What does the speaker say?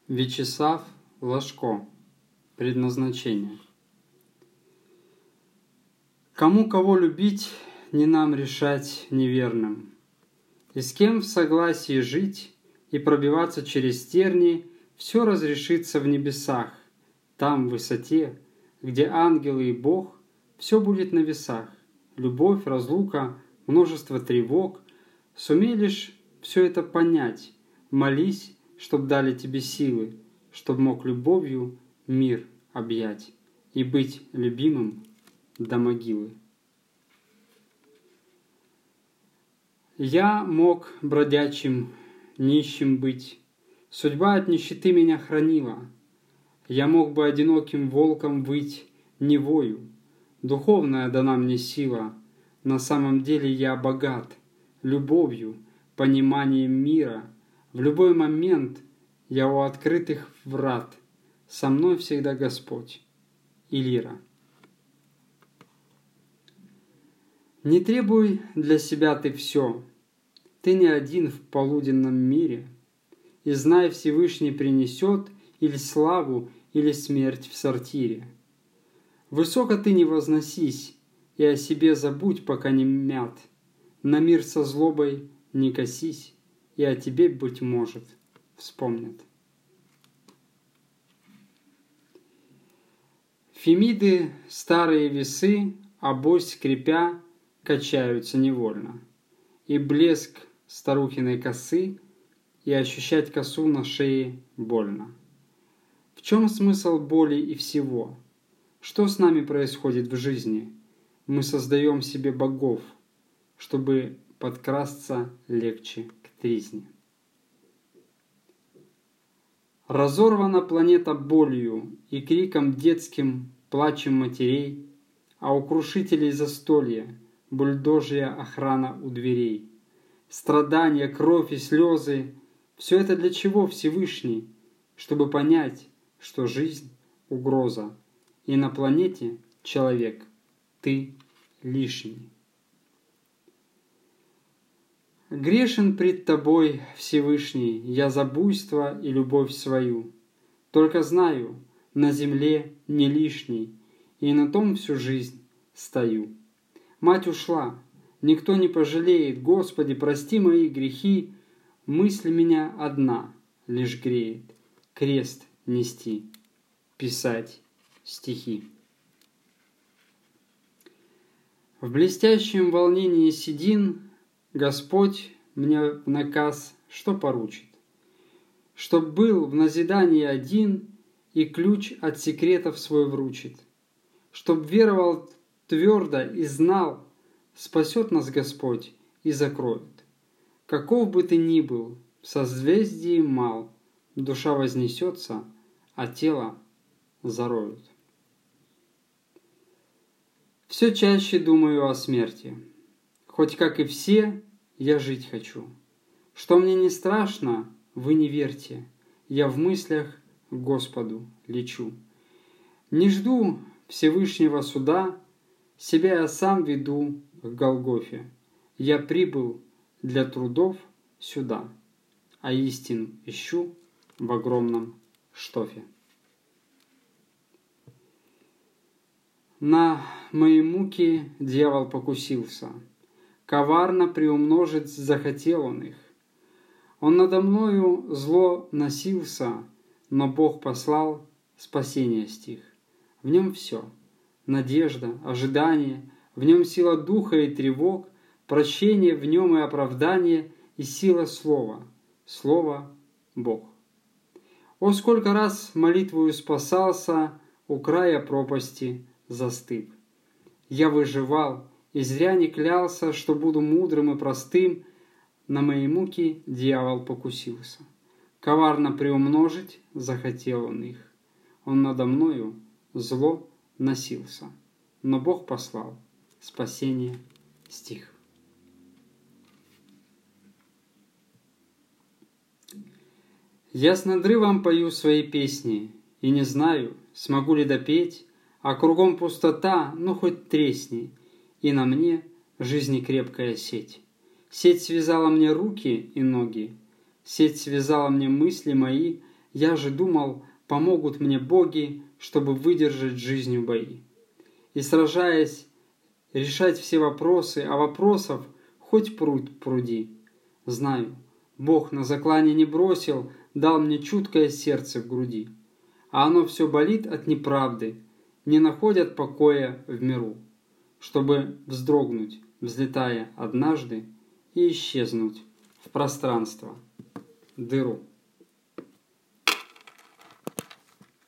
Вячеслав Лашко. Предназначение. Кому кого любить, не нам решать неверным. И с кем в согласии жить и пробиваться через терни, все разрешится в небесах. Там, в высоте, где ангелы и Бог, все будет на весах. Любовь, разлука, множество тревог. Сумей лишь все это понять, молись, чтоб дали тебе силы, чтоб мог любовью мир объять и быть любимым до могилы. Я мог бродячим, нищим быть, судьба от нищеты меня хранила. Я мог бы одиноким волком выть, не вою, духовная дана мне сила. На самом деле я богат любовью, пониманием мира. В любой момент я у открытых врат, со мной всегда Господь и лира. Не требуй для себя ты все, ты не один в полуденном мире, и знай, Всевышний принесет или славу, или смерть в сортире. Высоко ты не возносись, и о себе забудь, пока не мят, на мир со злобой не косись, и о тебе, быть может, вспомнят. Фемиды старые весы, обось скрипя, качаются невольно. И блеск старухиной косы, и ощущать косу на шее больно. В чем смысл боли и всего? Что с нами происходит в жизни? Мы создаем себе богов, чтобы подкрасться легче к тризне. Разорвана планета болью и криком детским, плачем матерей, а у крушителей застолья бульдожья охрана у дверей. Страдания, кровь и слезы — все это для чего, Всевышний? Чтобы понять, что жизнь — угроза, и на планете человек, ты лишний. Грешен пред тобой, Всевышний, я за буйство и любовь свою. Только знаю, на земле не лишний, и на том всю жизнь стою. Мать ушла, никто не пожалеет, Господи, прости мои грехи. Мысль меня одна лишь греет, крест нести, писать стихи. В блестящем волнении седин Господь мне в наказ что поручит? Чтоб был в назидании один и ключ от секретов свой вручит. Чтоб веровал твердо и знал, спасет нас Господь и закроет. Каков бы ты ни был, в созвездии мал, душа вознесется, а тело зароют. Все чаще думаю о смерти. Хоть как и все, я жить хочу. Что мне не страшно, вы не верьте. Я в мыслях к Господу лечу. Не жду Всевышнего суда, себя я сам веду к Голгофе. Я прибыл для трудов сюда, а истину ищу в огромном штофе. На мои муки дьявол покусился. Коварно приумножить захотел он их. Он надо мною зло носился, но Бог послал спасение стих. В нем все — надежда, ожидание, в нем сила духа и тревог, прощение в нем и оправдание, и сила слова, слово Бог. О, сколько раз молитвою спасался, у края пропасти застыв. Я выживал, и зря не клялся, что буду мудрым и простым. На мои муки дьявол покусился. Коварно приумножить захотел он их. Он надо мною зло носился, но Бог послал спасение стих. Я с надрывом пою свои песни, и не знаю, смогу ли допеть, а кругом пустота, ну хоть тресни, и на мне жизни крепкая сеть. Сеть связала мне руки и ноги, сеть связала мне мысли мои, Я же думал, помогут мне боги, чтобы выдержать жизнью бои. И сражаясь, решать все вопросы, а вопросов хоть пруд пруди. Знаю, Бог на заклане не бросил, дал мне чуткое сердце в груди. А оно все болит от неправды, не находят покоя в миру, чтобы вздрогнуть, взлетая однажды, и исчезнуть в пространство, дыру.